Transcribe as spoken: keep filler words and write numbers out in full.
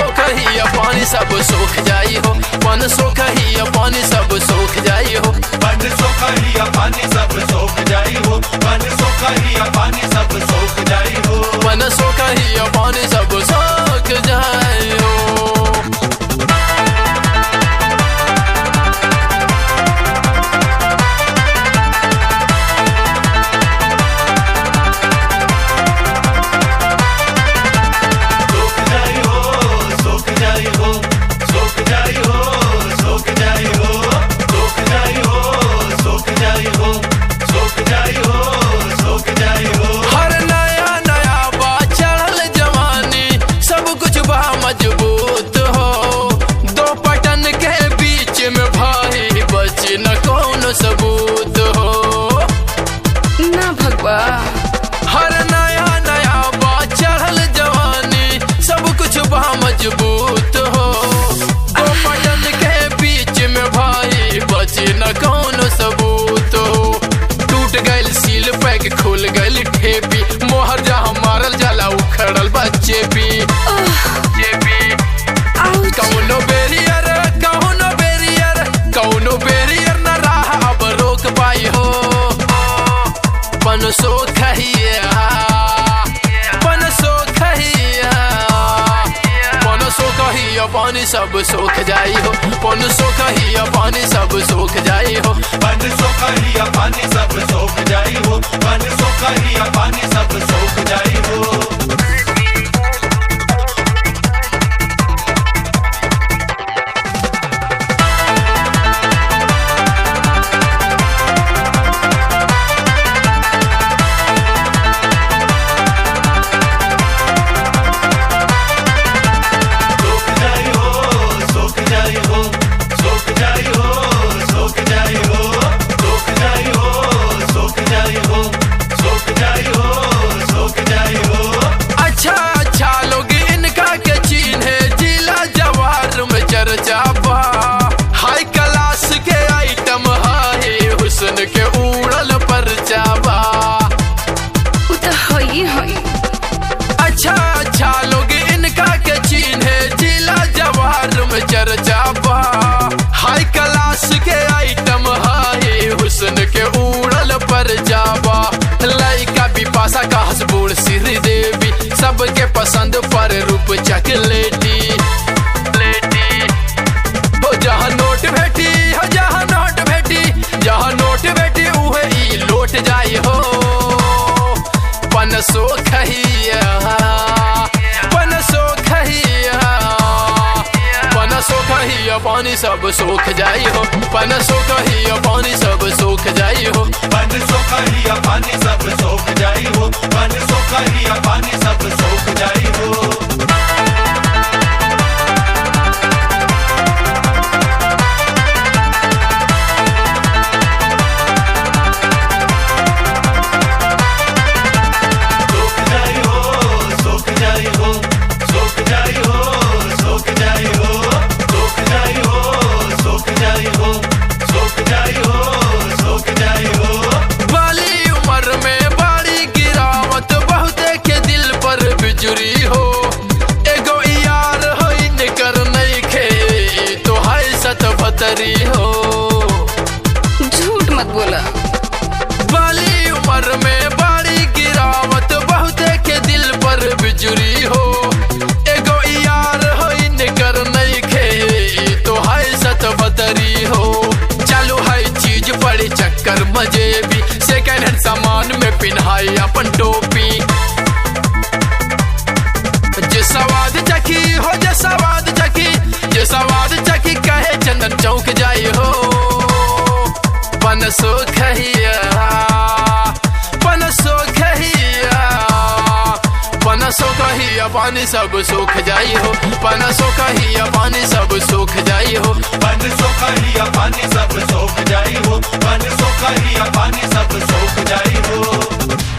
सोखिया पानी सब सोख जाई हो, पन सोखिया पानी सब सोख जाई हो, पन सोखिया पानी सब सोख जाई हो, पन सोखिया पानी सब सोख जाई हो, पन सोखिया पानी सब सोख जाई हो। मजबूत हो दो पटन के बीच में भाई बच न कौन सबूत हो ना भगवा। हर नया नया बात चढ़ल जवानी सब कुछ बा मजबूत हो, दो पटन के बीच में भाई बच न कौन सबूत हो। टूट गइल सील पैक खुल गइल ठेपी, मोहर जहाँ मारल जाला उखड़ल बच्चे भी। कौनो बैरियर कौनो बैरियर कौनो बैरियर न रहा अब रोक पाई हो, पन सोखिया पन सोखिया पन सोखिया पानी सब सोख जाई हो, पन सोखिया पानी सब सोख जाई हो, पन सोखिया पानी सब सोख जाई हो, पन सोखिया पानी सब सोख जाई हो। हाई क्लास के आइटम है हुस्न के उड़ल पर जावा, अच्छा अच्छा लोग इनका के चिन्हे जिला जवार में चर्चा बा। हाई क्लास के आइटम है हुस्न के उड़ल पर जावा, लइका बिपाशा का हसबूढ़ श्रीदेवी सबके पसंद पर रूप चकलेटी। जहाँ नोट भेटी हो जहाँ नोट भेटी जहाँ नोट भेटी उहे ई लोट जाई हो, पन सोखिया पन सोखिया पन सोखिया पानी सब सोख जाई हो, पन सोखिया पानी सब सोख जाई हो, पन सोखिया पानी सब सोख जाई हो, पन सोखिया पानी सब सोख जाई हो। जुरी हो एगो यार हो इनकर नइखे तो है सत भतरी हो, झूठ मत बोला। बाली उम्र में बड़ी गिरावत बहुत के दिल पर बिजुरी हो, एगो यार हो इनकर नइखे तो है सत भतरी हो। चालू है चीज बड़ी चक्कर मजे भी, सेकंड हैंड सामान में पिन्हाई अपन टोपी। जे सवाद चखी हो जे सवाद चखी जे सवाद चखी कहे चंदन चौक जाई हो, पन सोखिया पन सोखिया पन सोखिया पानी सब सोख जाई हो, पन सोखिया पानी सब सोख जाई हो, पन सोखिया पानी सब सोख जाई हो, पन सोखिया पानी सब सोख जाई हो।